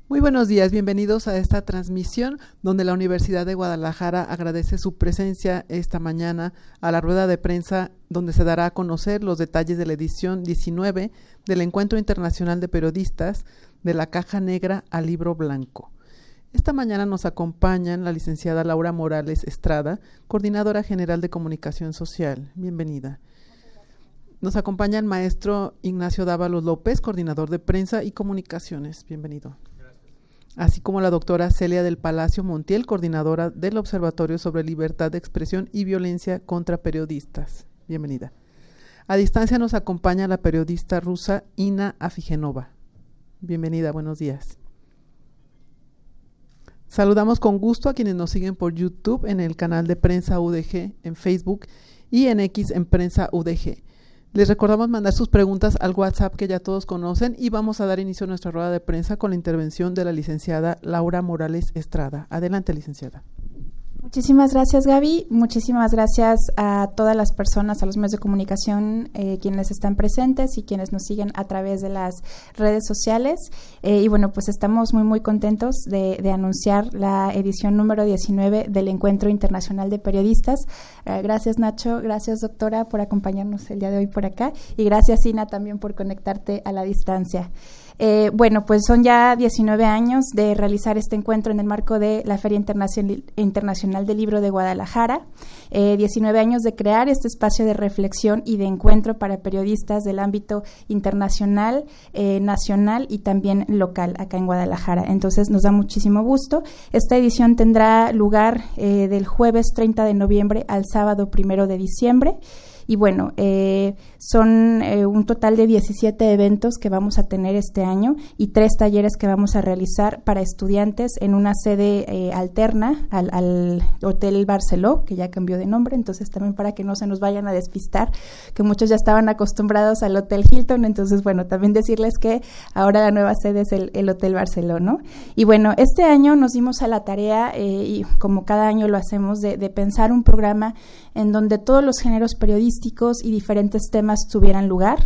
Muy buenos días, bienvenidos a esta transmisión donde la Universidad de Guadalajara agradece su presencia esta mañana a la rueda de prensa donde se dará a conocer los detalles de la edición 19 del Encuentro Internacional de Periodistas de la Caja Negra al Libro Blanco. Esta mañana nos acompañan la licenciada Laura Morales Estrada, Coordinadora General de Comunicación Social. Bienvenida. Nos acompaña el maestro Ignacio Dávalos López, Coordinador de Prensa y Comunicaciones. Bienvenido. Así como la doctora Celia del Palacio Montiel, coordinadora del Observatorio sobre Libertad de Expresión y Violencia contra Periodistas. Bienvenida. A distancia nos acompaña la periodista rusa Inna Afigenova. Bienvenida, buenos días. Saludamos con gusto a quienes nos siguen por YouTube en el canal de Prensa UDG, en Facebook y en X en Prensa UDG. Les recordamos mandar sus preguntas al WhatsApp que ya todos conocen y vamos a dar inicio a nuestra rueda de prensa con la intervención de la licenciada Laura Morales Estrada. Adelante, licenciada. Muchísimas gracias, Gaby. Muchísimas gracias a todas las personas, a los medios de comunicación, quienes están presentes y quienes nos siguen a través de las redes sociales. Y bueno, pues estamos muy contentos de anunciar la edición número 19 del Encuentro Internacional de Periodistas. Gracias, Nacho. Gracias, doctora, por acompañarnos el día de hoy por acá. Y gracias, Ina, también por conectarte a la distancia. Bueno, pues son ya 19 años de realizar este encuentro en el marco de la Feria Internacional del Libro de Guadalajara, 19 años de crear este espacio de reflexión y de encuentro para periodistas del ámbito internacional, nacional y también local acá en Guadalajara. Entonces nos da muchísimo gusto. Esta edición tendrá lugar del jueves 30 de noviembre al sábado 1 de diciembre. Y bueno, son un total de 17 eventos que vamos a tener este año y 3 talleres que vamos a realizar para estudiantes en una sede alterna al Hotel Barceló, que ya cambió de nombre, entonces también para que no se nos vayan a despistar, que muchos ya estaban acostumbrados al Hotel Hilton, entonces bueno, también decirles que ahora la nueva sede es el Hotel Barceló, ¿no? Y bueno, este año nos dimos a la tarea, y como cada año lo hacemos, de pensar un programa en donde todos los géneros periodísticos y diferentes temas tuvieran lugar.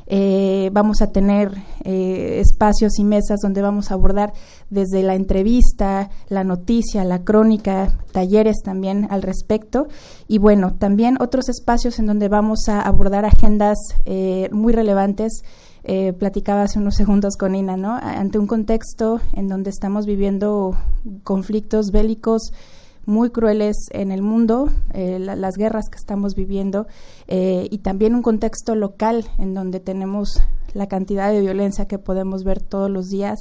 Vamos a tener espacios y mesas donde vamos a abordar desde la entrevista, la noticia, la crónica, talleres también al respecto y bueno, también otros espacios en donde vamos a abordar agendas muy relevantes. Platicaba hace unos segundos con Ina, ¿no? Ante un contexto en donde estamos viviendo conflictos bélicos muy crueles en el mundo, las guerras que estamos viviendo y también un contexto local en donde tenemos la cantidad de violencia que podemos ver todos los días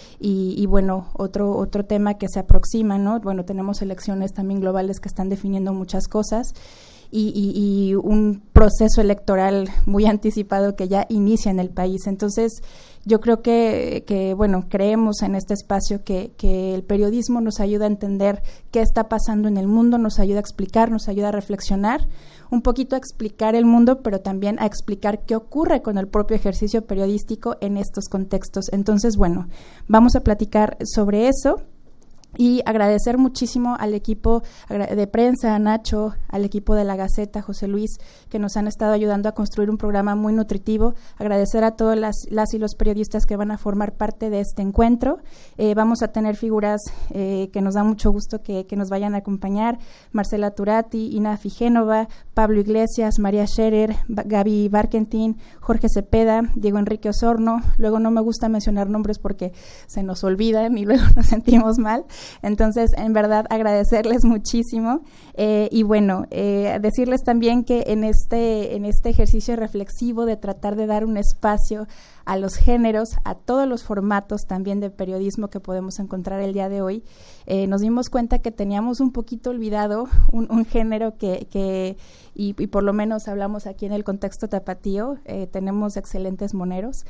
y bueno, otro tema que se aproxima, ¿no? Bueno, tenemos elecciones también globales que están definiendo muchas cosas y un proceso electoral muy anticipado que ya inicia en el país. Entonces, yo creo que bueno, creemos en este espacio que el periodismo nos ayuda a entender qué está pasando en el mundo, nos ayuda a explicar, nos ayuda a reflexionar, un poquito a explicar el mundo, pero también a explicar qué ocurre con el propio ejercicio periodístico en estos contextos. Entonces, bueno, vamos a platicar sobre eso. Y agradecer muchísimo al equipo de prensa, a Nacho, al equipo de La Gaceta, José Luis, que nos han estado ayudando a construir un programa muy nutritivo. Agradecer a todas las y los periodistas que van a formar parte de este encuentro. Vamos a tener figuras que nos da mucho gusto que nos vayan a acompañar. Marcela Turati, Inna Afigenova, Pablo Iglesias, María Scherer, Gaby Barkentin, Jorge Cepeda, Diego Enrique Osorno. Luego no me gusta mencionar nombres porque se nos olvidan y luego nos sentimos mal. Entonces, en verdad, agradecerles muchísimo y bueno, decirles también que en este ejercicio reflexivo de tratar de dar un espacio a los géneros, a todos los formatos también de periodismo que podemos encontrar el día de hoy, nos dimos cuenta que teníamos un poquito olvidado un género y por lo menos hablamos aquí en el contexto tapatío, tenemos excelentes moneros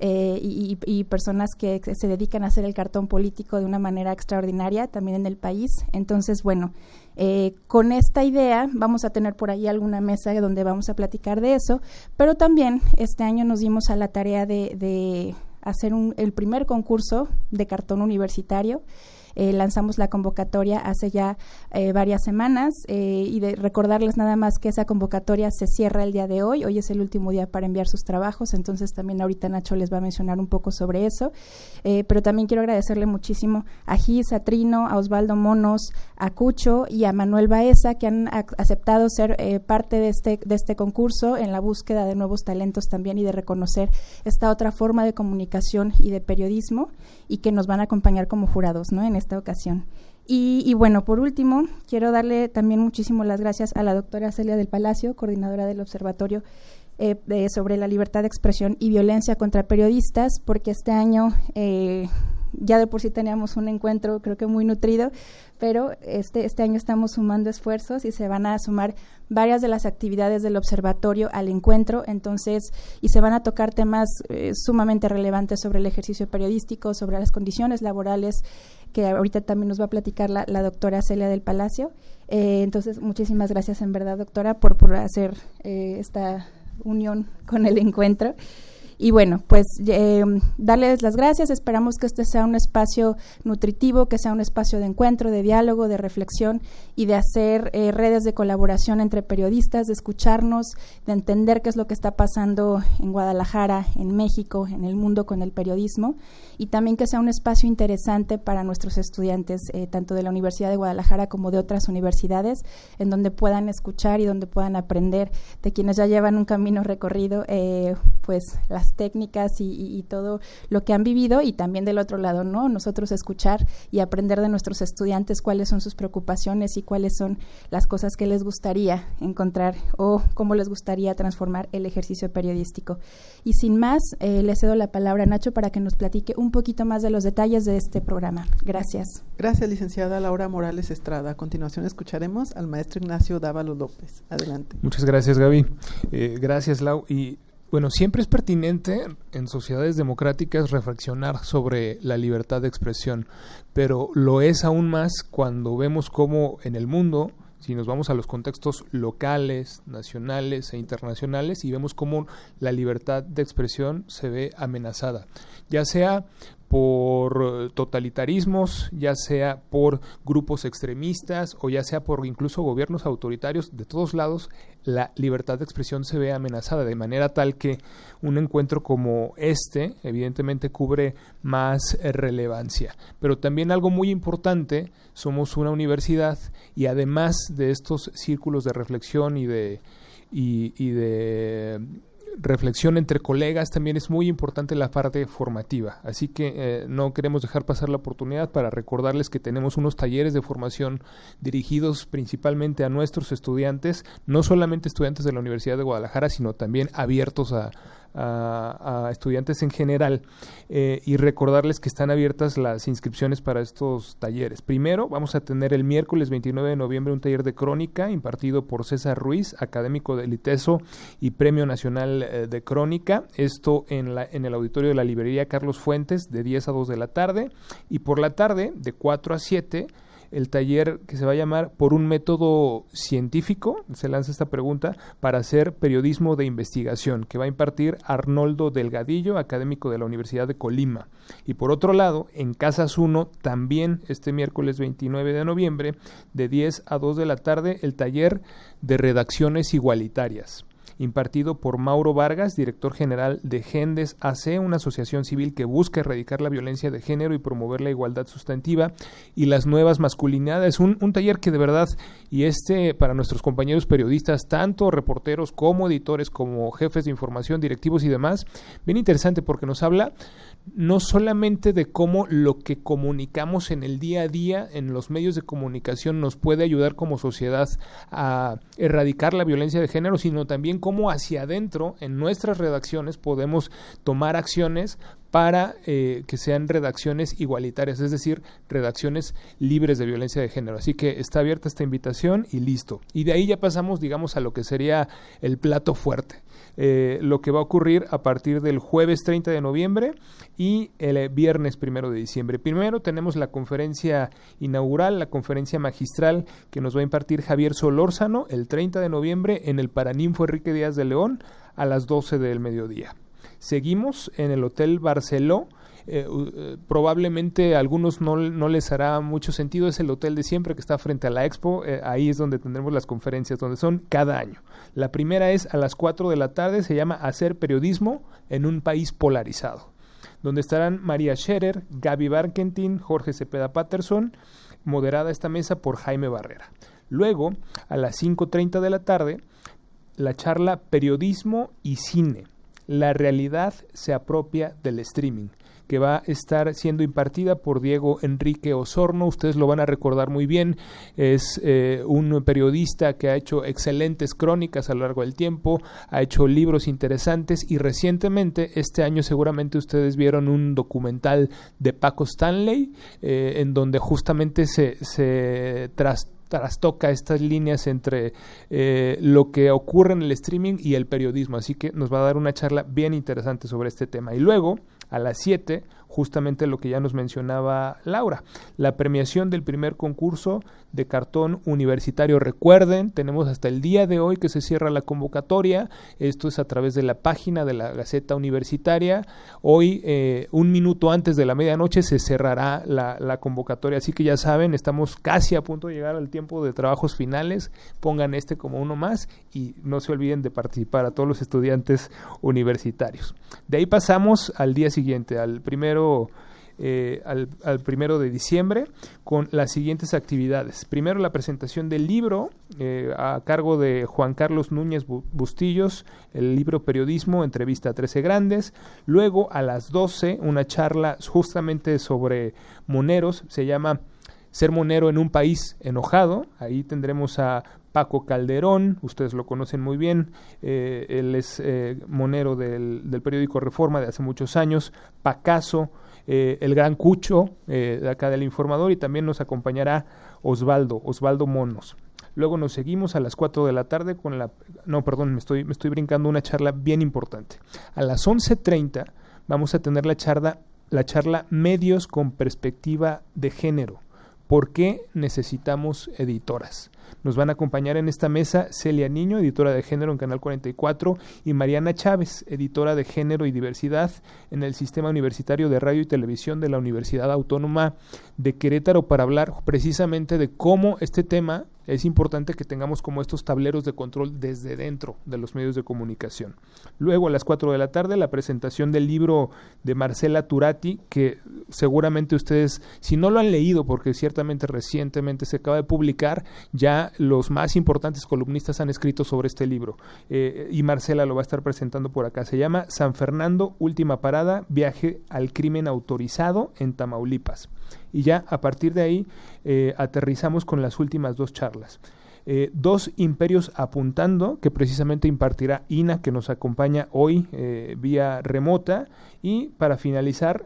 y personas que se dedican a hacer el cartón político de una manera extraordinaria también en el país. Entonces, bueno, con esta idea vamos a tener por ahí alguna mesa donde vamos a platicar de eso, pero también este año nos dimos a la tarea de hacer el primer concurso de cartón universitario. lanzamos la convocatoria hace ya varias semanas y de recordarles nada más que esa convocatoria se cierra el día de hoy. Hoy es el último día para enviar sus trabajos, entonces también ahorita Nacho les va a mencionar un poco sobre eso. Pero también quiero agradecerle muchísimo a Gis, a Trino, a Osvaldo Monos, a Cucho y a Manuel Baeza, que han aceptado ser parte de este concurso en la búsqueda de nuevos talentos también y de reconocer esta otra forma de comunicación y de periodismo, y que nos van a acompañar como jurados, ¿no?, en esta ocasión. Y bueno, por último, quiero darle también muchísimo las gracias a la doctora Celia del Palacio, coordinadora del Observatorio sobre la libertad de expresión y violencia contra periodistas, porque este año ya de por sí teníamos un encuentro creo que muy nutrido, pero este año estamos sumando esfuerzos y se van a sumar varias de las actividades del observatorio al encuentro, entonces, y se van a tocar temas sumamente relevantes sobre el ejercicio periodístico, sobre las condiciones laborales, que ahorita también nos va a platicar la doctora Celia del Palacio. Entonces, muchísimas gracias en verdad, doctora, por hacer esta unión con el encuentro. Y bueno, pues darles las gracias. Esperamos que este sea un espacio nutritivo, que sea un espacio de encuentro, de diálogo, de reflexión y de hacer redes de colaboración entre periodistas, de escucharnos, de entender qué es lo que está pasando en Guadalajara, en México, en el mundo con el periodismo, y también que sea un espacio interesante para nuestros estudiantes, tanto de la Universidad de Guadalajara como de otras universidades, en donde puedan escuchar y donde puedan aprender de quienes ya llevan un camino recorrido, pues las técnicas y todo lo que han vivido, y también del otro lado, ¿no?, nosotros escuchar y aprender de nuestros estudiantes cuáles son sus preocupaciones y cuáles son las cosas que les gustaría encontrar o cómo les gustaría transformar el ejercicio periodístico. Y sin más, le cedo la palabra a Nacho para que nos platique un poquito más de los detalles de este programa. Gracias. Gracias, licenciada Laura Morales Estrada. A continuación escucharemos al maestro Ignacio Dávalos López. Adelante. Muchas gracias, Gaby. Gracias, Lau. Y bueno, siempre es pertinente en sociedades democráticas reflexionar sobre la libertad de expresión, pero lo es aún más cuando vemos cómo en el mundo, si nos vamos a los contextos locales, nacionales e internacionales, y vemos cómo la libertad de expresión se ve amenazada, ya sea por totalitarismos, ya sea por grupos extremistas o ya sea por incluso gobiernos autoritarios. De todos lados, la libertad de expresión se ve amenazada, de manera tal que un encuentro como este evidentemente cubre más relevancia. Pero también algo muy importante, somos una universidad y además de estos círculos de reflexión y de reflexión entre colegas, también es muy importante la parte formativa, así que no queremos dejar pasar la oportunidad para recordarles que tenemos unos talleres de formación dirigidos principalmente a nuestros estudiantes, no solamente estudiantes de la Universidad de Guadalajara, sino también abiertos a estudiantes en general, y recordarles que están abiertas las inscripciones para estos talleres. Primero, vamos a tener el miércoles 29 de noviembre un taller de crónica impartido por César Ruiz, académico del ITESO y Premio Nacional de Crónica, esto en el auditorio de la librería Carlos Fuentes de 10 a 2 de la tarde, y por la tarde de 4 a 7 el taller que se va a llamar Por un método científico, se lanza esta pregunta, para hacer periodismo de investigación, que va a impartir Arnoldo Delgadillo, académico de la Universidad de Colima. Y por otro lado, en Casas 1, también este miércoles 29 de noviembre, de 10 a 2 de la tarde, el taller de redacciones igualitarias, impartido por Mauro Vargas, director general de Gendes AC, una asociación civil que busca erradicar la violencia de género y promover la igualdad sustantiva y las nuevas masculinidades. Un taller que de verdad, y para nuestros compañeros periodistas, tanto reporteros como editores, como jefes de información, directivos y demás, bien interesante porque nos habla no solamente de cómo lo que comunicamos en el día a día en los medios de comunicación nos puede ayudar como sociedad a erradicar la violencia de género, sino también cómo hacia adentro en nuestras redacciones podemos tomar acciones para que sean redacciones igualitarias, es decir, redacciones libres de violencia de género. Así que está abierta esta invitación y listo. Y de ahí ya pasamos, digamos, a lo que sería el plato fuerte. Lo que va a ocurrir a partir del jueves 30 de noviembre y el viernes 1 de diciembre. Primero tenemos la conferencia inaugural, la conferencia magistral que nos va a impartir Javier Solórzano el 30 de noviembre en el Paraninfo Enrique Díaz de León a las 12 del mediodía. Seguimos en el Hotel Barceló probablemente a algunos no les hará mucho sentido. Es el hotel de siempre que está frente a la Expo. Ahí es donde tendremos las conferencias, donde son cada año. La primera es a las 4 de la tarde, se llama Hacer periodismo en un país polarizado, donde estarán María Scherer, Gaby Barkentin, Jorge Cepeda Patterson, moderada esta mesa por Jaime Barrera. Luego, a las 5:30 de la tarde, la charla Periodismo y Cine. La realidad se apropia del streaming, que va a estar siendo impartida por Diego Enrique Osorno. Ustedes lo van a recordar muy bien. Es un periodista que ha hecho excelentes crónicas a lo largo del tiempo, ha hecho libros interesantes y recientemente, este año seguramente ustedes vieron un documental de Paco Stanley, en donde justamente se trastoca estas líneas entre lo que ocurre en el streaming y el periodismo, así que nos va a dar una charla bien interesante sobre este tema. Y luego, a las 7, justamente lo que ya nos mencionaba Laura, la premiación del primer concurso de cartón universitario. Recuerden, tenemos hasta el día de hoy que se cierra la convocatoria. Esto es a través de la página de la Gaceta Universitaria. Hoy, un minuto antes de la medianoche, se cerrará la convocatoria, así que ya saben, estamos casi a punto de llegar al tiempo de trabajos finales. Pongan este como uno más y no se olviden de participar, a todos los estudiantes universitarios. De ahí pasamos al día siguiente, al primero de diciembre, con las siguientes actividades. Primero, la presentación del libro a cargo de Juan Carlos Núñez Bustillos, el libro Periodismo, entrevista a 13 grandes. Luego, a las 12, una charla justamente sobre moneros, se llama Ser monero en un país enojado. Ahí tendremos a Paco Calderón, ustedes lo conocen muy bien, él es monero del periódico Reforma de hace muchos años. Pacaso, el gran Cucho, de acá del Informador, y también nos acompañará Osvaldo Monos. Luego nos seguimos a las 4 de la tarde con me estoy brincando una charla bien importante. A las 11:30 vamos a tener la charla Medios con perspectiva de género. ¿Por qué necesitamos editoras? Nos van a acompañar en esta mesa Celia Niño, editora de género en Canal 44, y Mariana Chávez, editora de género y diversidad en el Sistema Universitario de Radio y Televisión de la Universidad Autónoma de Querétaro, para hablar precisamente de cómo este tema es importante que tengamos como estos tableros de control desde dentro de los medios de comunicación. Luego, a las 4 de la tarde, la presentación del libro de Marcela Turati, que seguramente ustedes, si no lo han leído, porque ciertamente recientemente se acaba de publicar, ya los más importantes columnistas han escrito sobre este libro, y Marcela lo va a estar presentando por acá. Se llama San Fernando, última parada, viaje al crimen autorizado en Tamaulipas. Y ya a partir de ahí aterrizamos con las últimas dos charlas. Dos imperios apuntando, que precisamente impartirá Ina, que nos acompaña hoy vía remota. Y para finalizar,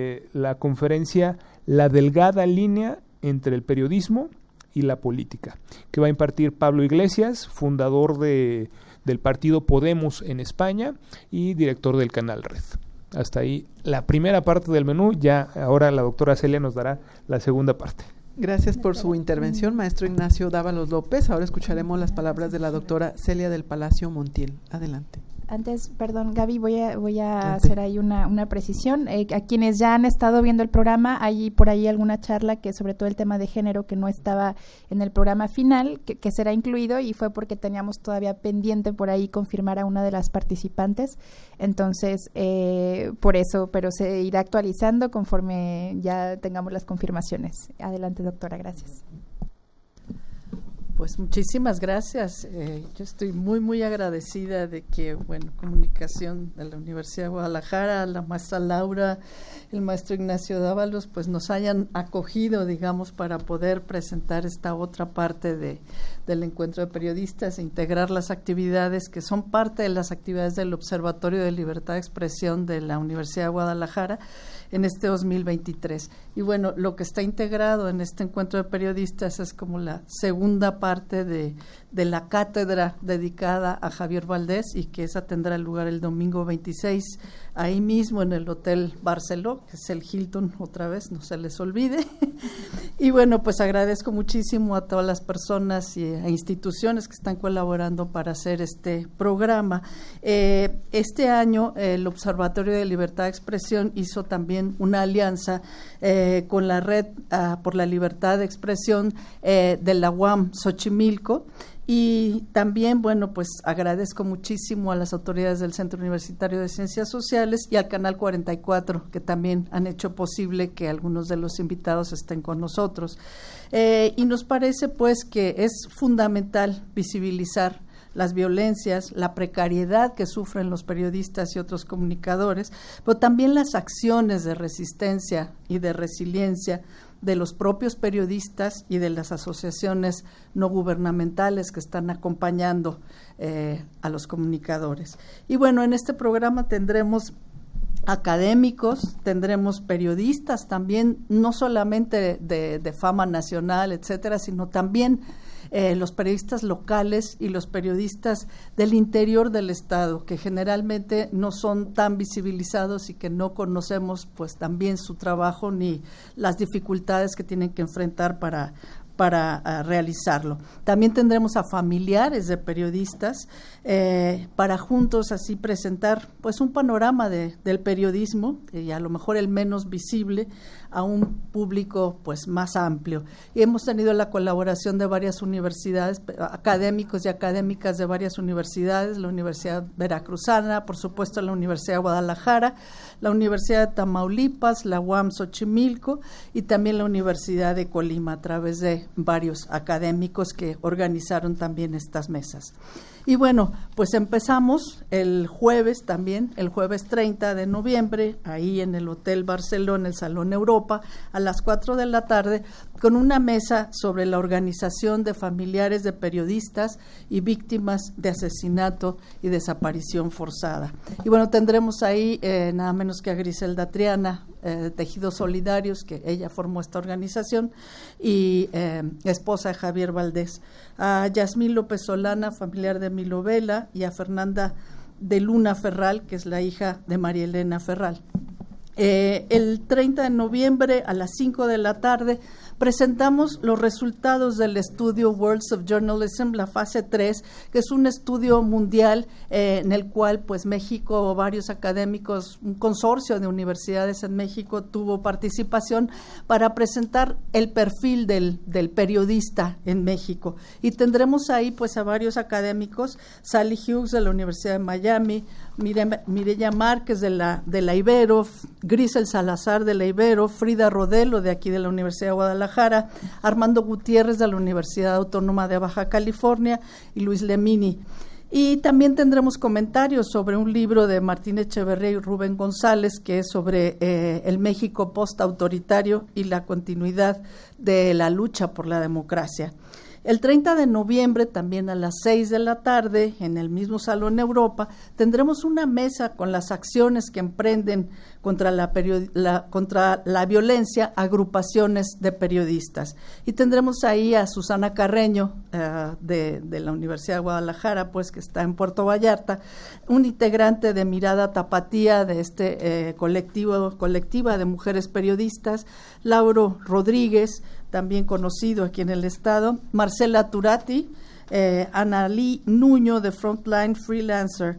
la conferencia La delgada línea entre el periodismo y la política, que va a impartir Pablo Iglesias, fundador del partido Podemos en España y director del canal Red. Hasta ahí la primera parte del menú. Ya ahora la doctora Celia nos dará la segunda parte. Gracias por su intervención, maestro Ignacio Dávalos López. Ahora escucharemos las palabras de la doctora Celia del Palacio Montiel. Adelante. Antes, perdón, Gaby, voy a hacer ahí una precisión. A quienes ya han estado viendo el programa, hay por ahí alguna charla que sobre todo el tema de género que no estaba en el programa final, que será incluido, y fue porque teníamos todavía pendiente por ahí confirmar a una de las participantes. Entonces, por eso, pero se irá actualizando conforme ya tengamos las confirmaciones. Adelante, doctora, gracias. Pues muchísimas gracias. Yo estoy muy agradecida de que, Comunicación de la Universidad de Guadalajara, la maestra Laura, el maestro Ignacio Dávalos, pues nos hayan acogido, digamos, para poder presentar esta otra parte del encuentro de periodistas e integrar las actividades que son parte de las actividades del Observatorio de Libertad de Expresión de la Universidad de Guadalajara en este 2023. Y bueno, lo que está integrado en este encuentro de periodistas es como la segunda parte de la cátedra dedicada a Javier Valdés, y que esa tendrá lugar el domingo 26, ahí mismo en el Hotel Barceló, que es el Hilton otra vez, no se les olvide. Y bueno, pues agradezco muchísimo a todas las personas y a instituciones que están colaborando para hacer este programa. Este año el Observatorio de Libertad de Expresión hizo también una alianza con la Red por la Libertad de Expresión de la UAM Xochimilco. Y también, bueno, pues agradezco muchísimo a las autoridades del Centro Universitario de Ciencias Sociales y al Canal 44, que también han hecho posible que algunos de los invitados estén con nosotros. Y nos parece, pues, que es fundamental visibilizar las violencias, la precariedad que sufren los periodistas y otros comunicadores, pero también las acciones de resistencia y de resiliencia de los propios periodistas y de las asociaciones no gubernamentales que están acompañando a los comunicadores. Y bueno, en este programa tendremos académicos, tendremos periodistas también, no solamente de fama nacional, etcétera, sino también los periodistas locales y los periodistas del interior del estado, que generalmente no son tan visibilizados y que no conocemos pues también su trabajo ni las dificultades que tienen que enfrentar para realizarlo. También tendremos a familiares de periodistas para juntos así presentar pues un panorama del periodismo y a lo mejor el menos visible a un público pues más amplio. Y hemos tenido la colaboración de varias universidades, académicos y académicas de varias universidades, la Universidad Veracruzana, por supuesto la Universidad de Guadalajara, la Universidad de Tamaulipas, la UAM Xochimilco y también la Universidad de Colima, a través de varios académicos que organizaron también estas mesas. Y bueno, pues empezamos el jueves también, el jueves 30 de noviembre, ahí en el Hotel Barcelona, el Salón Europa, a las 4 de la tarde, con una mesa sobre la organización de familiares de periodistas y víctimas de asesinato y desaparición forzada. Y bueno, tendremos ahí nada menos que a Griselda Triana, Tejidos Solidarios, que ella formó esta organización, y esposa de Javier Valdés, a Yasmín López Solana, familiar de Milo Vela, y a Fernanda de Luna Ferral, que es la hija de María Elena Ferral. El 30 de noviembre a las 5 de la tarde presentamos los resultados del estudio Worlds of Journalism, la fase 3, que es un estudio mundial en el cual pues México, varios académicos, un consorcio de universidades en México tuvo participación para presentar el perfil del periodista en México. Y tendremos ahí pues a varios académicos, Sally Hughes de la Universidad de Miami, Mireya Márquez de la Ibero, Grisel Salazar de la Ibero, Frida Rodelo de aquí de la Universidad de Guadalajara, Armando Gutiérrez de la Universidad Autónoma de Baja California y Luis Lemini. Y también tendremos comentarios sobre un libro de Martín Echeverría y Rubén González, que es sobre el México postautoritario y la continuidad de la lucha por la democracia. El 30 de noviembre, también a las 6 de la tarde, en el mismo Salón Europa, tendremos una mesa con las acciones que emprenden contra la violencia agrupaciones de periodistas. Y tendremos ahí a Susana Carreño, de la Universidad de Guadalajara, pues que está en Puerto Vallarta, un integrante de Mirada Tapatía, de este colectiva de mujeres periodistas, Lauro Rodríguez, también conocido aquí en el estado, Marcela Turati, Analí Nuño de Frontline Freelancer.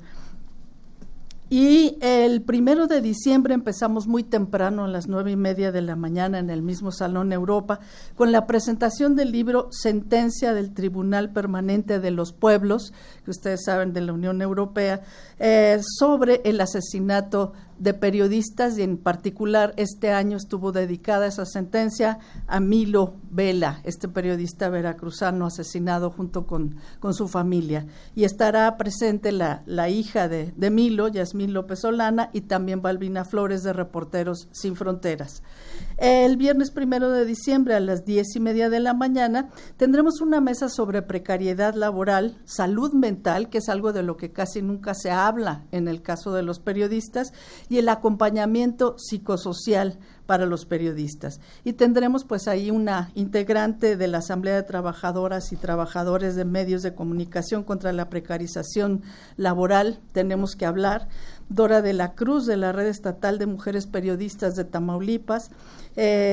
Y el 1 de diciembre empezamos muy temprano, a las 9:30 de la mañana, en el mismo Salón Europa, con la presentación del libro Sentencia del Tribunal Permanente de los Pueblos, que ustedes saben, de la Unión Europea, sobre el asesinato de periodistas, y en particular este año estuvo dedicada esa sentencia a Milo Vela, este periodista veracruzano asesinado junto con su familia. Y estará presente la hija de Milo, Yasmín López Solana, y también Balbina Flores de Reporteros Sin Fronteras. El viernes 1 de diciembre a las 10:30 de la mañana tendremos una mesa sobre precariedad laboral, salud mental, que es algo de lo que casi nunca se habla en el caso de los periodistas, y el acompañamiento psicosocial para los periodistas. Y tendremos pues ahí una integrante de la Asamblea de Trabajadoras y Trabajadores de Medios de Comunicación contra la Precarización Laboral, tenemos que hablar, Dora de la Cruz de la Red Estatal de Mujeres Periodistas de Tamaulipas,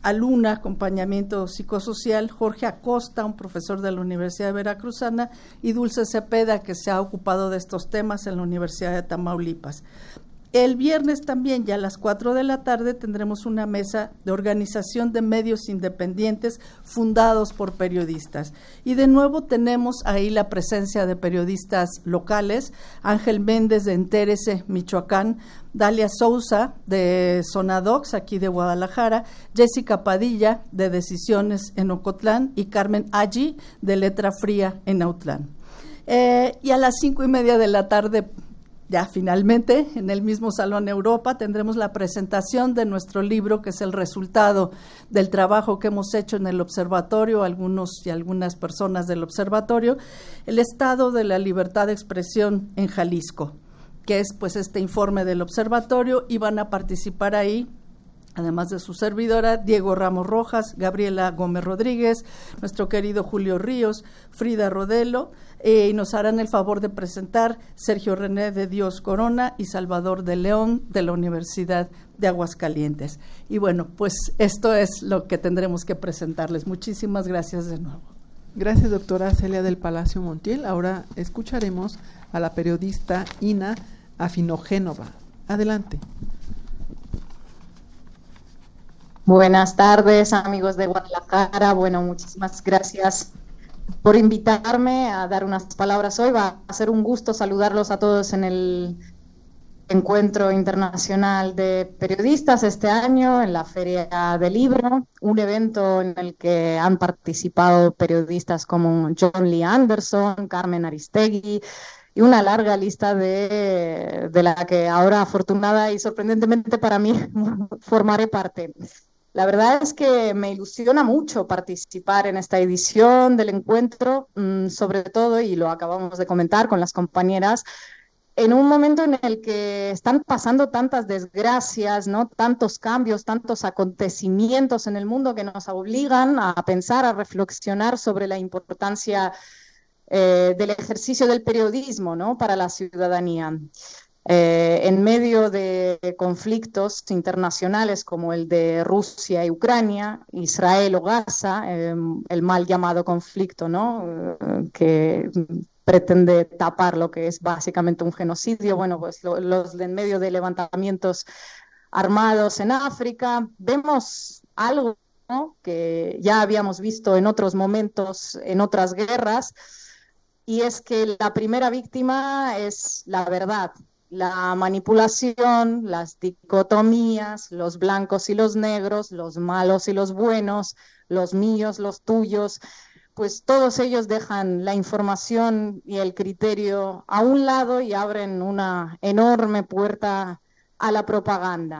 Aluna, acompañamiento psicosocial, Jorge Acosta, un profesor de la Universidad Veracruzana, y Dulce Cepeda, que se ha ocupado de estos temas en la Universidad de Tamaulipas. El viernes también, ya a las 4 de la tarde, tendremos una mesa de organización de medios independientes fundados por periodistas. Y de nuevo tenemos ahí la presencia de periodistas locales, Ángel Méndez de Entérese, Michoacán, Dalia Sousa de Sonadox, aquí de Guadalajara, Jessica Padilla de Decisiones en Ocotlán y Carmen Aggi de Letra Fría en Autlán. Y a las 5:30 de la tarde, ya finalmente, en el mismo Salón Europa, tendremos la presentación de nuestro libro, que es el resultado del trabajo que hemos hecho en el observatorio, algunos y algunas personas del observatorio, el estado de la libertad de expresión en Jalisco, que es pues este informe del observatorio, y van a participar ahí, además de su servidora, Diego Ramos Rojas, Gabriela Gómez Rodríguez, nuestro querido Julio Ríos, Frida Rodelo, y nos harán el favor de presentar Sergio René de Dios Corona y Salvador de León de la Universidad de Aguascalientes. Y bueno, pues esto es lo que tendremos que presentarles. Muchísimas gracias de nuevo. Gracias, doctora Celia del Palacio Montiel. Ahora escucharemos a la periodista Ina Afinogénova. Adelante. Buenas tardes, amigos de Guadalajara. Bueno, muchísimas gracias por invitarme a dar unas palabras hoy. Va a ser un gusto saludarlos a todos en el Encuentro Internacional de Periodistas este año, en la Feria del Libro, un evento en el que han participado periodistas como John Lee Anderson, Carmen Aristegui, y una larga lista de la que ahora, afortunada y sorprendentemente para mí, formaré parte. La verdad es que me ilusiona mucho participar en esta edición del encuentro, sobre todo, y lo acabamos de comentar con las compañeras, en un momento en el que están pasando tantas desgracias, ¿no? Tantos cambios, tantos acontecimientos en el mundo que nos obligan a pensar, a reflexionar sobre la importancia del ejercicio del periodismo, ¿no? Para la ciudadanía. En medio de conflictos internacionales como el de Rusia y Ucrania, Israel o Gaza, el mal llamado conflicto, ¿no? Que pretende tapar lo que es básicamente un genocidio. Bueno, pues en medio de levantamientos armados en África, vemos algo, ¿no? Que ya habíamos visto en otros momentos, en otras guerras, y es que la primera víctima es la verdad. La manipulación, las dicotomías, los blancos y los negros, los malos y los buenos, los míos, los tuyos, pues todos ellos dejan la información y el criterio a un lado y abren una enorme puerta a la propaganda.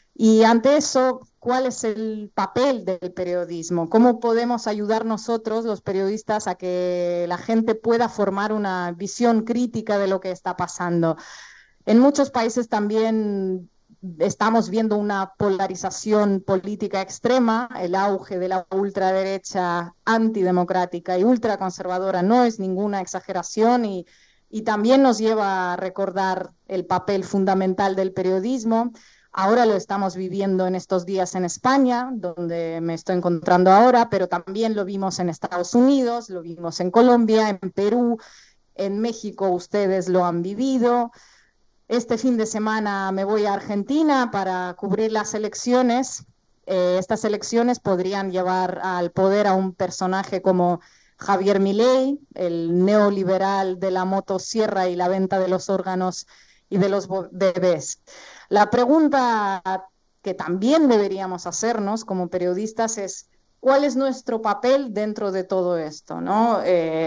Y ante eso, ¿cuál es el papel del periodismo? ¿Cómo podemos ayudar nosotros, los periodistas, a que la gente pueda formar una visión crítica de lo que está pasando? En muchos países también estamos viendo una polarización política extrema, el auge de la ultraderecha antidemocrática y ultraconservadora no es ninguna exageración y también nos lleva a recordar el papel fundamental del periodismo. Ahora lo estamos viviendo en estos días en España, donde me estoy encontrando ahora, pero también lo vimos en Estados Unidos, lo vimos en Colombia, en Perú, en México ustedes lo han vivido. Este fin de semana me voy a Argentina para cubrir las elecciones. Estas elecciones podrían llevar al poder a un personaje como Javier Milei, el neoliberal de la motosierra y la venta de los órganos y de los bebés. La pregunta que también deberíamos hacernos como periodistas es ¿cuál es nuestro papel dentro de todo esto, ¿no?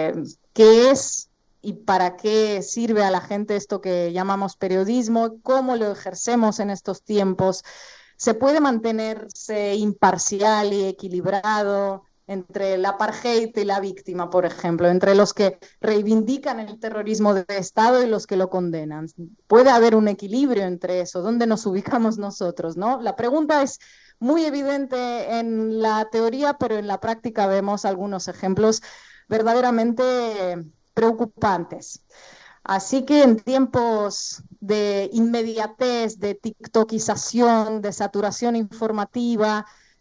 ¿Qué es y para qué sirve a la gente esto que llamamos periodismo? ¿Cómo lo ejercemos en estos tiempos? ¿Se puede mantenerse imparcial y equilibrado entre el apartheid y la víctima, por ejemplo, entre los que reivindican el terrorismo de Estado y los que lo condenan? ¿Puede haber un equilibrio entre eso? ¿Dónde nos ubicamos nosotros, no? La pregunta es muy evidente en la teoría, pero en la práctica vemos algunos ejemplos verdaderamente preocupantes. Así que en tiempos de inmediatez, de tiktokización, de saturación informativa,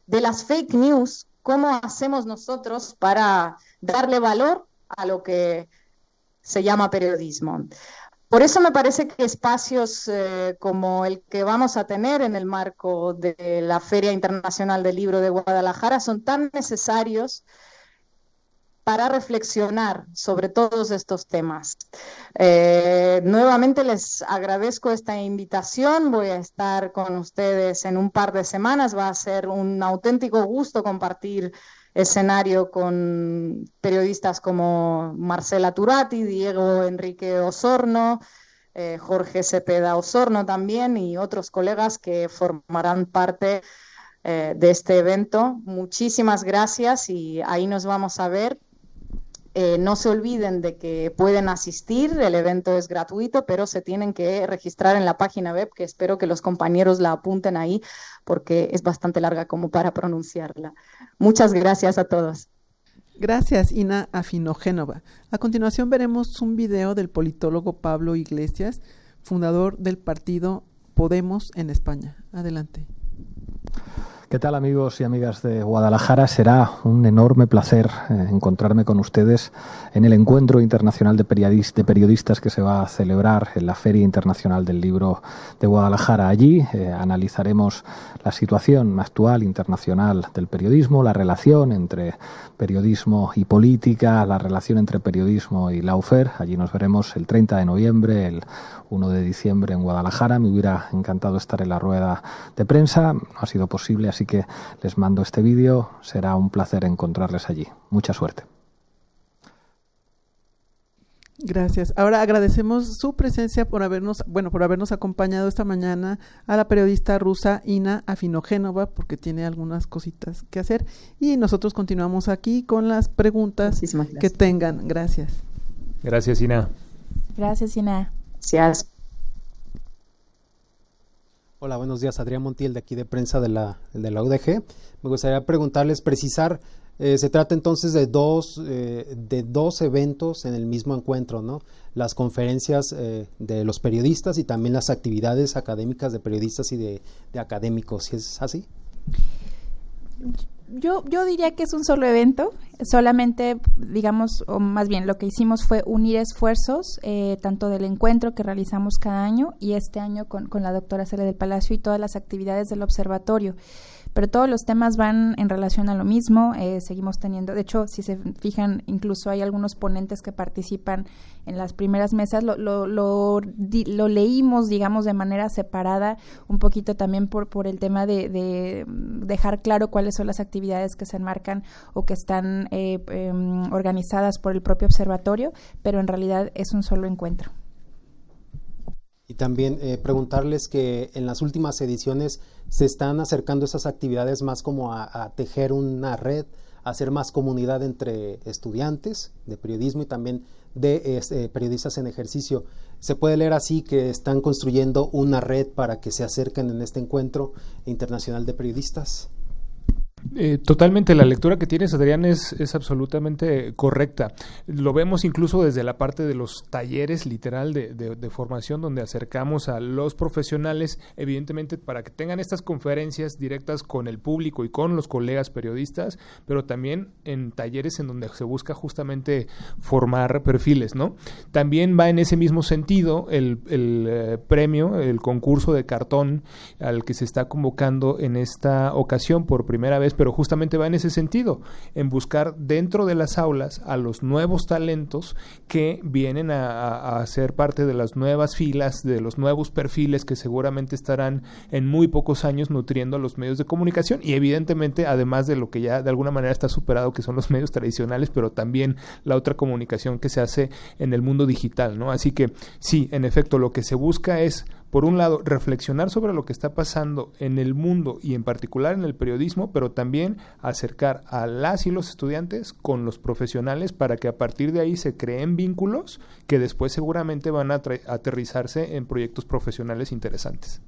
de las fake news, cómo hacemos nosotros para darle valor a lo que se llama periodismo. Por eso me parece que espacios como el que vamos a tener en el marco de la Feria Internacional del Libro de Guadalajara son tan necesarios para reflexionar sobre todos estos temas. Nuevamente les agradezco esta invitación, voy a estar con ustedes en un par de semanas, va a ser un auténtico gusto compartir escenario con periodistas como Marcela Turati, Diego Enrique Osorno, Jorge Cepeda Osorno también y otros colegas que formarán parte de este evento. Muchísimas gracias y ahí nos vamos a ver. No se olviden de que pueden asistir, el evento es gratuito, pero se tienen que registrar en la página web, que espero que los compañeros la apunten ahí, porque es bastante larga como para pronunciarla. Muchas gracias a todos. Gracias, Ina Afinogénova. A continuación veremos un video del politólogo Pablo Iglesias, fundador del partido Podemos en España. Adelante. ¿Qué tal, amigos y amigas de Guadalajara? Será un enorme placer encontrarme con ustedes en el Encuentro Internacional de Periodistas que se va a celebrar en la Feria Internacional del Libro de Guadalajara. Allí analizaremos la situación actual internacional del periodismo, la relación entre periodismo y política, la relación entre periodismo y Lawfare. Allí nos veremos el 30 de noviembre, el 1 de diciembre en Guadalajara. Me hubiera encantado estar en la rueda de prensa, no ha sido posible, así que les mando este vídeo. Será un placer encontrarles allí. Mucha suerte. Gracias. Ahora agradecemos su presencia por habernos acompañado esta mañana a la periodista rusa Ina Afinogénova, porque tiene algunas cositas que hacer, y nosotros continuamos aquí con las preguntas que tengan. Gracias. Gracias, Ina. Gracias, Ina. Gracias. Hola, buenos días. Adrián Montiel, de aquí de prensa de la UDG. Me gustaría preguntarles, precisar, se trata entonces de dos eventos en el mismo encuentro, ¿no? Las conferencias de los periodistas y también las actividades académicas de periodistas y de académicos. ¿Sí es así? Yo diría que es un solo evento, solamente, digamos, o más bien lo que hicimos fue unir esfuerzos, tanto del encuentro que realizamos cada año y este año con la doctora Cele del Palacio y todas las actividades del observatorio. Pero todos los temas van en relación a lo mismo, seguimos teniendo, de hecho, si se fijan, incluso hay algunos ponentes que participan en las primeras mesas, lo leímos, digamos, de manera separada, un poquito también por el tema de dejar claro cuáles son las actividades que se enmarcan o que están organizadas por el propio observatorio, pero en realidad es un solo encuentro. Y también preguntarles que en las últimas ediciones se están acercando esas actividades más como a tejer una red, a hacer más comunidad entre estudiantes de periodismo y también de periodistas en ejercicio. Se puede leer así que están construyendo una red para que se acerquen en este encuentro internacional de periodistas. Totalmente, la lectura que tienes, Adrián, es absolutamente correcta. Lo vemos incluso desde la parte de los talleres literal de formación, donde acercamos a los profesionales, evidentemente para que tengan estas conferencias directas con el público y con los colegas periodistas, pero también en talleres en donde se busca justamente formar perfiles, ¿no? También va en ese mismo sentido el premio, el concurso de cartón al que se está convocando en esta ocasión por primera vez, pero justamente va en ese sentido, en buscar dentro de las aulas a los nuevos talentos que vienen a ser parte de las nuevas filas, de los nuevos perfiles que seguramente estarán en muy pocos años nutriendo a los medios de comunicación y evidentemente, además de lo que ya de alguna manera está superado, que son los medios tradicionales, pero también la otra comunicación que se hace en el mundo digital, ¿no? Así que sí, en efecto, lo que se busca es, por un lado, reflexionar sobre lo que está pasando en el mundo y en particular en el periodismo, pero también acercar a las y los estudiantes con los profesionales para que a partir de ahí se creen vínculos que después seguramente van a aterrizarse en proyectos profesionales interesantes.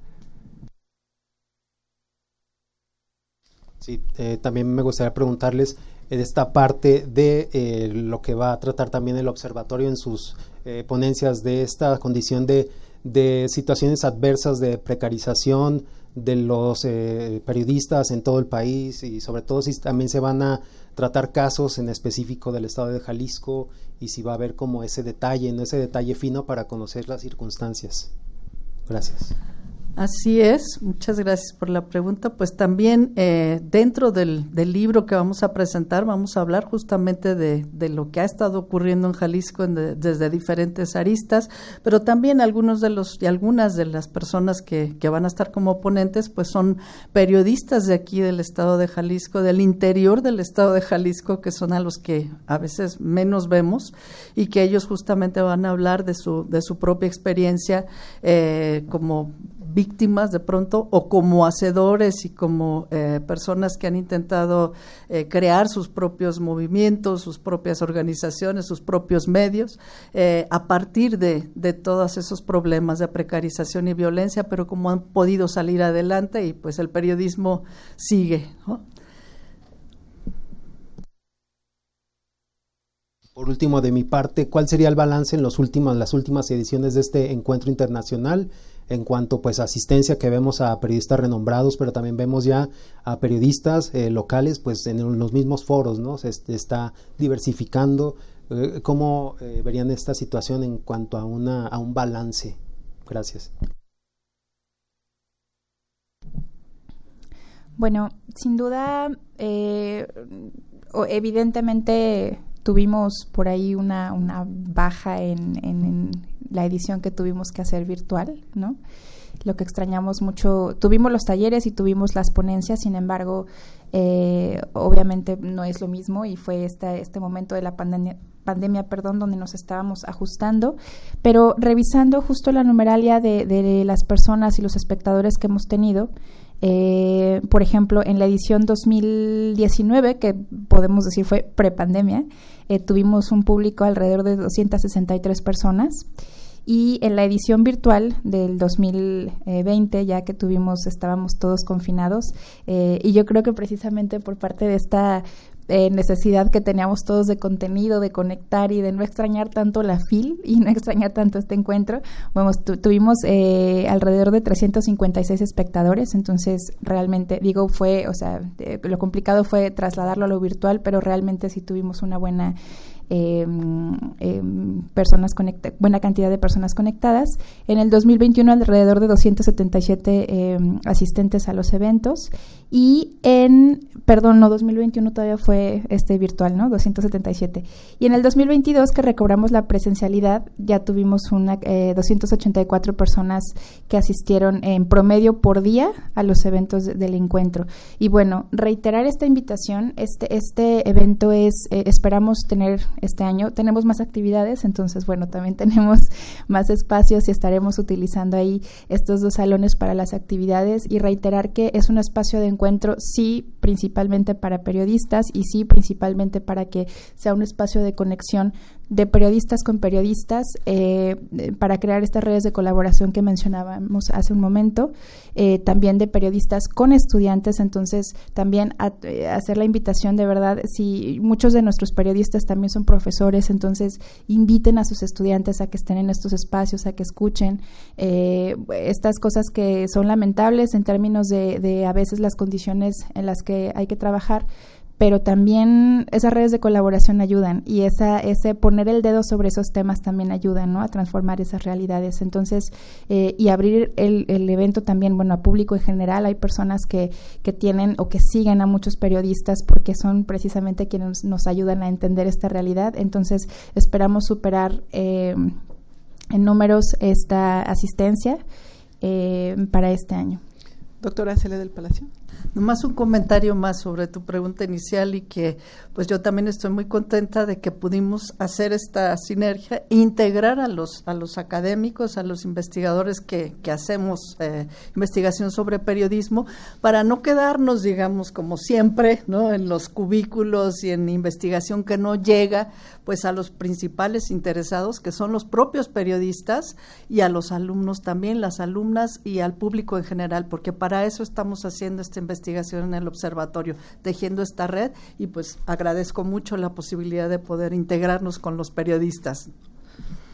Sí, también me gustaría preguntarles en esta parte de lo que va a tratar también el observatorio en sus ponencias de esta condición de de situaciones adversas de precarización de los periodistas en todo el país, y sobre todo si también se van a tratar casos en específico del estado de Jalisco, y si va a haber como ese detalle, ¿no? Ese detalle fino para conocer las circunstancias. Gracias. Así es, muchas gracias por la pregunta. Pues también dentro del libro que vamos a presentar vamos a hablar justamente de lo que ha estado ocurriendo en Jalisco desde diferentes aristas, pero también algunas de las personas que van a estar como ponentes pues son periodistas de aquí del estado de Jalisco, del interior del estado de Jalisco, que son a los que a veces menos vemos, y que ellos justamente van a hablar de su propia experiencia como víctimas de pronto, o como hacedores y como personas que han intentado crear sus propios movimientos, sus propias organizaciones, sus propios medios, a partir de todos esos problemas de precarización y violencia, pero como han podido salir adelante, y pues el periodismo sigue, ¿no? Por último, de mi parte, ¿cuál sería el balance en las últimas ediciones de este encuentro internacional en cuanto pues a asistencia, que vemos a periodistas renombrados, pero también vemos ya a periodistas locales pues en los mismos foros, ¿no? Se está diversificando. ¿Cómo verían esta situación en cuanto a un balance? Gracias. Bueno, sin duda, evidentemente tuvimos por ahí una baja en la edición que tuvimos que hacer virtual, ¿no? Lo que extrañamos mucho, tuvimos los talleres y tuvimos las ponencias, sin embargo, obviamente no es lo mismo, y fue este momento de la pandemia, donde nos estábamos ajustando, pero revisando justo la numeralia de las personas y los espectadores que hemos tenido. Por ejemplo, en la edición 2019, que podemos decir fue prepandemia, tuvimos un público alrededor de 263 personas, y en la edición virtual del 2020, ya que estábamos todos confinados, y yo creo que precisamente por parte de esta necesidad que teníamos todos de contenido, de conectar y de no extrañar tanto la FIL y no extrañar tanto este encuentro, bueno, tuvimos alrededor de 356 espectadores. Entonces realmente, lo complicado fue trasladarlo a lo virtual, pero realmente sí tuvimos una buena buena cantidad de personas conectadas. En el 2021 alrededor de 277 asistentes a los eventos, y 2021 todavía fue virtual, ¿no? 277. Y en el 2022, que recobramos la presencialidad, ya tuvimos 284 personas que asistieron en promedio por día a los eventos del encuentro. Y bueno, reiterar esta invitación, este evento esperamos tener este año, tenemos más actividades, entonces bueno, también tenemos más espacios y estaremos utilizando ahí estos 2 salones para las actividades, y reiterar que es un espacio de encuentro, sí, principalmente para periodistas, y sí, principalmente para que sea un espacio de conexión de periodistas con periodistas, para crear estas redes de colaboración que mencionábamos hace un momento, también de periodistas con estudiantes. Entonces también hacer la invitación, de verdad, si muchos de nuestros periodistas también son profesores, entonces inviten a sus estudiantes a que estén en estos espacios, a que escuchen estas cosas que son lamentables en términos de a veces las condiciones en las que hay que trabajar, pero también esas redes de colaboración ayudan, y ese poner el dedo sobre esos temas también ayuda, ¿no?, a transformar esas realidades. Entonces, y abrir el evento también, bueno, a público en general. Hay personas que tienen o que siguen a muchos periodistas porque son precisamente quienes nos ayudan a entender esta realidad. Entonces, esperamos superar en números esta asistencia para este año. Doctora Celia del Palacio. Nomás un comentario más sobre tu pregunta inicial, y que pues yo también estoy muy contenta de que pudimos hacer esta sinergia, integrar a los académicos, a los investigadores que hacemos investigación sobre periodismo, para no quedarnos, digamos, como siempre, ¿no?, en los cubículos y en investigación que no llega pues a los principales interesados, que son los propios periodistas, y a los alumnos también, las alumnas, y al público en general, porque para eso estamos haciendo esta investigación en el observatorio, tejiendo esta red, y pues agradezco mucho la posibilidad de poder integrarnos con los periodistas.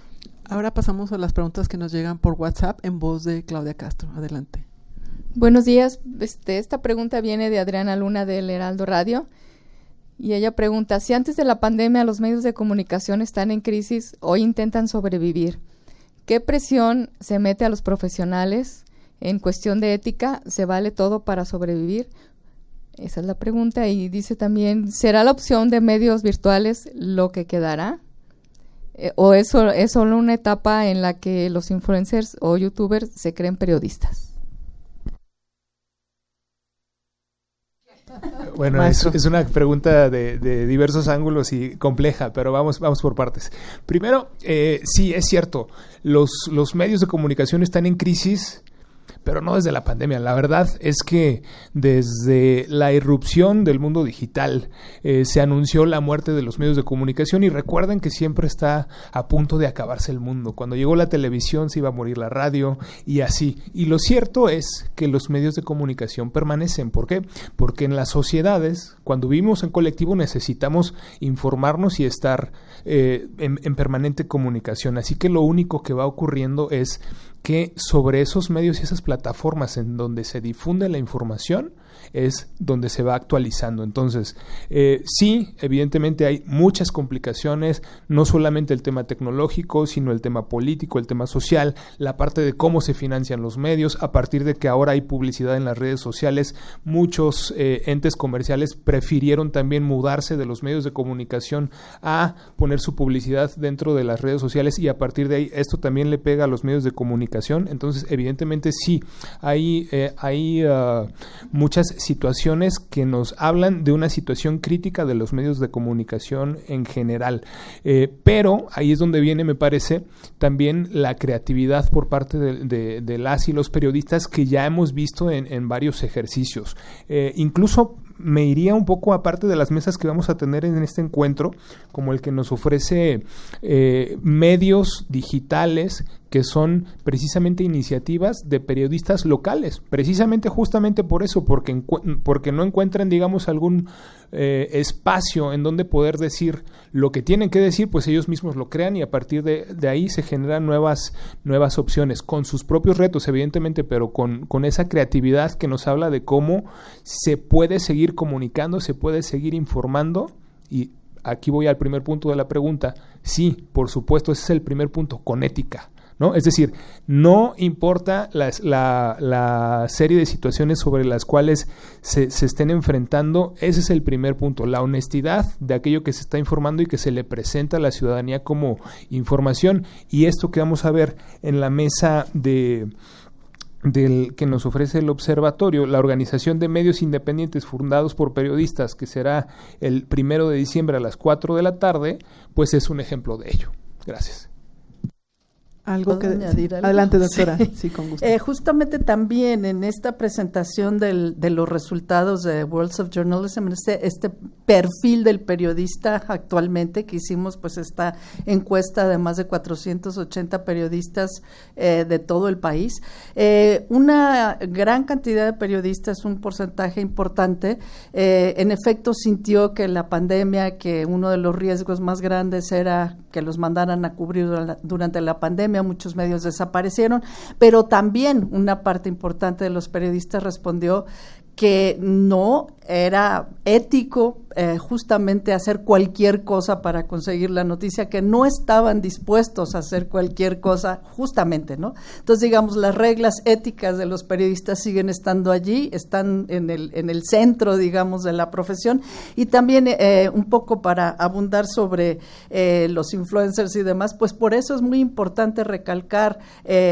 Ahora pasamos a las preguntas que nos llegan por WhatsApp en voz de Claudia Castro. Adelante. Buenos días. Esta pregunta viene de Adriana Luna del Heraldo Radio y ella pregunta, si antes de la pandemia los medios de comunicación están en crisis, hoy intentan sobrevivir, ¿qué presión se mete a los profesionales en cuestión de ética? ¿Se vale todo para sobrevivir? Esa es la pregunta. Y dice también, ¿será la opción de medios virtuales lo que quedará? ¿O eso es solo una etapa en la que los influencers o youtubers se creen periodistas? Bueno, es una pregunta de diversos ángulos y compleja, pero vamos por partes. Primero, sí, es cierto, los medios de comunicación están en crisis, pero no desde la pandemia. La verdad es que desde la irrupción del mundo digital se anunció la muerte de los medios de comunicación, y recuerden que siempre está a punto de acabarse el mundo. Cuando llegó la televisión se iba a morir la radio y así. Y lo cierto es que los medios de comunicación permanecen. ¿Por qué? Porque en las sociedades, cuando vivimos en colectivo, necesitamos informarnos y estar en permanente comunicación. Así que lo único que va ocurriendo es que sobre esos medios y esas plataformas en donde se difunde la información es donde se va actualizando. Entonces, sí, evidentemente hay muchas complicaciones, no solamente el tema tecnológico, sino el tema político, el tema social, la parte de cómo se financian los medios. A partir de que ahora hay publicidad en las redes sociales, muchos entes comerciales prefirieron también mudarse de los medios de comunicación a poner su publicidad dentro de las redes sociales, y a partir de ahí esto también le pega a los medios de comunicación. Entonces, evidentemente sí, hay muchas situaciones que nos hablan de una situación crítica de los medios de comunicación en general, pero ahí es donde viene, me parece, también la creatividad por parte de las y los periodistas, que ya hemos visto en varios ejercicios. Incluso me iría un poco aparte de las mesas que vamos a tener en este encuentro, como el que nos ofrece medios digitales, que son precisamente iniciativas de periodistas locales, precisamente justamente por eso, porque no encuentran, digamos, algún espacio en donde poder decir lo que tienen que decir, pues ellos mismos lo crean, y a partir de ahí se generan nuevas opciones, con sus propios retos, evidentemente, pero con esa creatividad que nos habla de cómo se puede seguir comunicando, se puede seguir informando. Y aquí voy al primer punto de la pregunta. Sí, por supuesto, ese es el primer punto, con ética, ¿no? Es decir, no importa la serie de situaciones sobre las cuales se estén enfrentando, ese es el primer punto, la honestidad de aquello que se está informando y que se le presenta a la ciudadanía como información. Y esto que vamos a ver en la mesa del que nos ofrece el observatorio, la Organización de Medios Independientes fundados por periodistas, que será el 1 de diciembre a las 4 de la tarde, pues es un ejemplo de ello. Gracias. ¿Algo que añadir? ¿Algo? Adelante, doctora. Sí. Sí, con gusto. Justamente también en esta presentación de los resultados de Worlds of Journalism, este perfil del periodista actualmente que hicimos, pues esta encuesta de más de 480 periodistas de todo el país, una gran cantidad de periodistas, un porcentaje importante, en efecto sintió que la pandemia, que uno de los riesgos más grandes era que los mandaran a cubrir durante la pandemia. Muchos medios desaparecieron, pero también una parte importante de los periodistas respondió que no era ético justamente hacer cualquier cosa para conseguir la noticia, que no estaban dispuestos a hacer cualquier cosa justamente, ¿no? Entonces, digamos, las reglas éticas de los periodistas siguen estando allí, están en el centro, digamos, de la profesión. Y también un poco para abundar sobre los influencers y demás, pues por eso es muy importante recalcar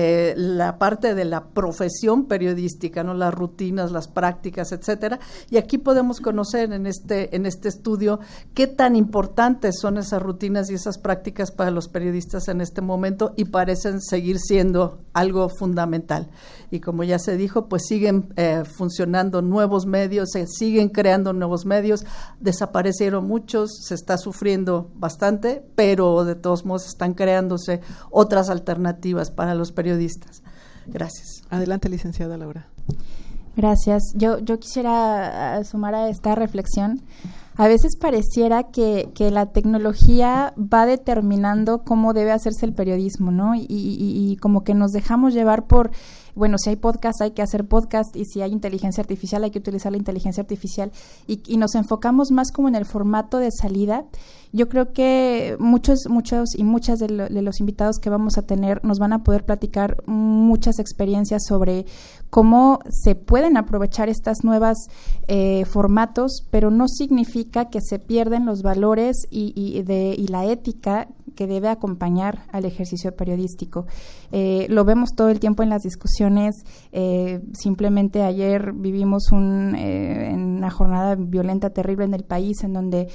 la parte de la profesión periodística, ¿no? Las rutinas, las prácticas, etcétera. Y aquí podemos conocer en este estudio qué tan importantes son esas rutinas y esas prácticas para los periodistas en este momento, y parecen seguir siendo algo fundamental. Y como ya se dijo, pues siguen funcionando nuevos medios, se siguen creando nuevos medios, desaparecieron muchos, se está sufriendo bastante, pero de todos modos están creándose otras alternativas para los periodistas. Gracias. Adelante, licenciada Laura. Gracias. Yo quisiera sumar a esta reflexión a veces pareciera que la tecnología va determinando cómo debe hacerse el periodismo, ¿no? Y como que nos dejamos llevar por, bueno, si hay podcast hay que hacer podcast, y si hay inteligencia artificial hay que utilizar la inteligencia artificial, y nos enfocamos más como en el formato de salida. Yo creo que muchos y muchas de los invitados que vamos a tener nos van a poder platicar muchas experiencias sobre cómo se pueden aprovechar estas nuevas formatos, pero no significa que se pierden los valores y la ética que debe acompañar al ejercicio periodístico. Lo vemos todo el tiempo en las discusiones. Simplemente ayer vivimos una jornada violenta, terrible en el país, en donde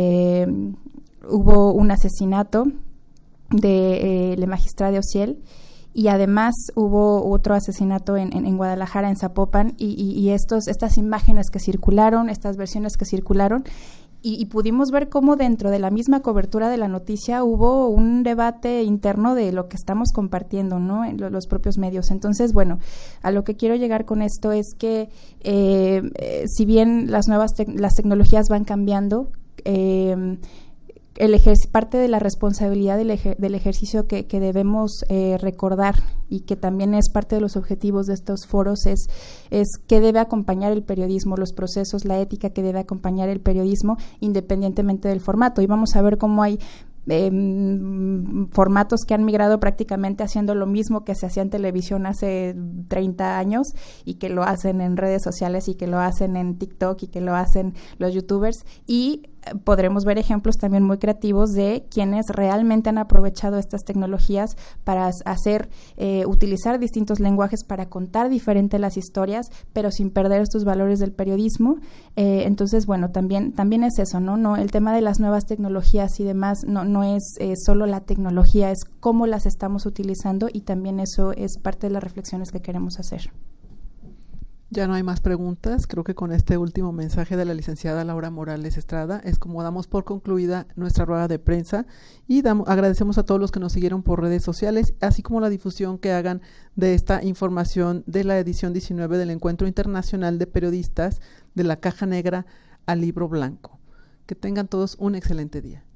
hubo un asesinato de la magistrada de Ociel, y además hubo otro asesinato en Guadalajara, en Zapopan, y estas imágenes que circularon, estas versiones que circularon, y pudimos ver cómo dentro de la misma cobertura de la noticia hubo un debate interno de lo que estamos compartiendo, ¿no?, en los propios medios. Entonces, bueno, a lo que quiero llegar con esto es que si bien las tecnologías van cambiando, parte de la responsabilidad del ejercicio que debemos recordar, y que también es parte de los objetivos de estos foros, es qué debe acompañar el periodismo, los procesos, la ética que debe acompañar el periodismo, independientemente del formato. Y vamos a ver cómo hay formatos que han migrado prácticamente haciendo lo mismo que se hacía en televisión hace 30 años, y que lo hacen en redes sociales, y que lo hacen en TikTok, y que lo hacen los youtubers, y podremos ver ejemplos también muy creativos de quienes realmente han aprovechado estas tecnologías para utilizar distintos lenguajes para contar diferente las historias, pero sin perder estos valores del periodismo. Entonces, bueno, también es eso, ¿no? El tema de las nuevas tecnologías y demás no es solo la tecnología, es cómo las estamos utilizando, y también eso es parte de las reflexiones que queremos hacer. Ya no hay más preguntas. Creo que con este último mensaje de la licenciada Laura Morales Estrada es como damos por concluida nuestra rueda de prensa, y agradecemos a todos los que nos siguieron por redes sociales, así como la difusión que hagan de esta información de la edición 19 del Encuentro Internacional de Periodistas, de la Caja Negra al Libro Blanco. Que tengan todos un excelente día.